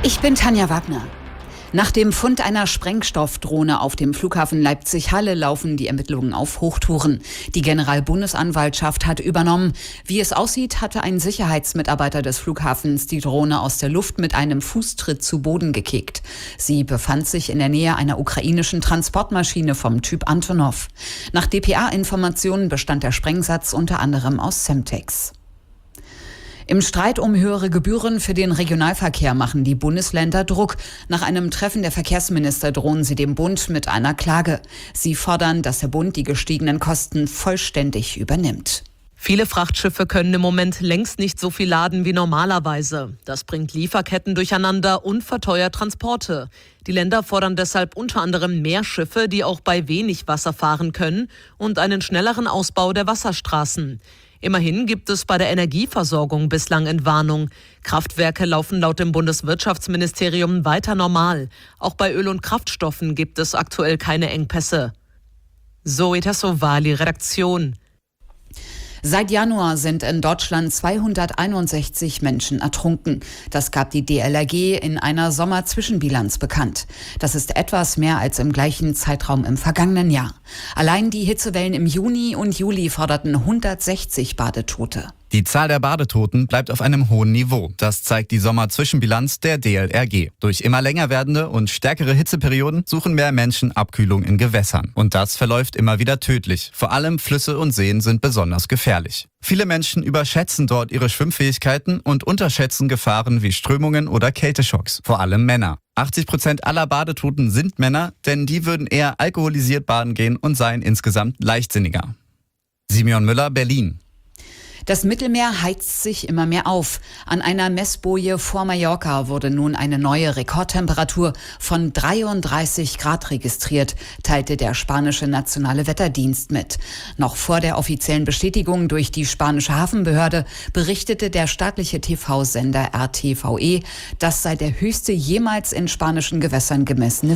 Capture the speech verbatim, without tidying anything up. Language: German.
Ich bin Tanja Wagner. Nach dem Fund einer Sprengstoffdrohne auf dem Flughafen Leipzig-Halle laufen die Ermittlungen auf Hochtouren. Die Generalbundesanwaltschaft hat übernommen. Wie es aussieht, hatte ein Sicherheitsmitarbeiter des Flughafens die Drohne aus der Luft mit einem Fußtritt zu Boden gekickt. Sie befand sich in der Nähe einer ukrainischen Transportmaschine vom Typ Antonov. Nach D P A-Informationen bestand der Sprengsatz unter anderem aus Semtex. Im Streit um höhere Gebühren für den Regionalverkehr machen die Bundesländer Druck. Nach einem Treffen der Verkehrsminister drohen sie dem Bund mit einer Klage. Sie fordern, dass der Bund die gestiegenen Kosten vollständig übernimmt. Viele Frachtschiffe können im Moment längst nicht so viel laden wie normalerweise. Das bringt Lieferketten durcheinander und verteuert Transporte. Die Länder fordern deshalb unter anderem mehr Schiffe, die auch bei wenig Wasser fahren können, und einen schnelleren Ausbau der Wasserstraßen. Immerhin gibt es bei der Energieversorgung bislang Entwarnung. Kraftwerke laufen laut dem Bundeswirtschaftsministerium weiter normal. Auch bei Öl und Kraftstoffen gibt es aktuell keine Engpässe. Zoe Tassovali, Redaktion. Seit Januar sind in Deutschland zweihunderteinundsechzig Menschen ertrunken. Das gab die D L R G in einer Sommerzwischenbilanz bekannt. Das ist etwas mehr als im gleichen Zeitraum im vergangenen Jahr. Allein die Hitzewellen im Juni und Juli forderten hundertsechzig Badetote. Die Zahl der Badetoten bleibt auf einem hohen Niveau. Das zeigt die Sommerzwischenbilanz der D L R G. Durch immer länger werdende und stärkere Hitzeperioden suchen mehr Menschen Abkühlung in Gewässern. Und das verläuft immer wieder tödlich. Vor allem Flüsse und Seen sind besonders gefährlich. Viele Menschen überschätzen dort ihre Schwimmfähigkeiten und unterschätzen Gefahren wie Strömungen oder Kälteschocks. Vor allem Männer. achtzig Prozent aller Badetoten sind Männer, denn die würden eher alkoholisiert baden gehen und seien insgesamt leichtsinniger. Simeon Müller, Berlin. Das Mittelmeer heizt sich immer mehr auf. An einer Messboje vor Mallorca wurde nun eine neue Rekordtemperatur von dreiunddreißig Grad registriert, teilte der spanische Nationale Wetterdienst mit. Noch vor der offiziellen Bestätigung durch die spanische Hafenbehörde berichtete der staatliche T V-Sender R T V E, das sei der höchste jemals in spanischen Gewässern gemessene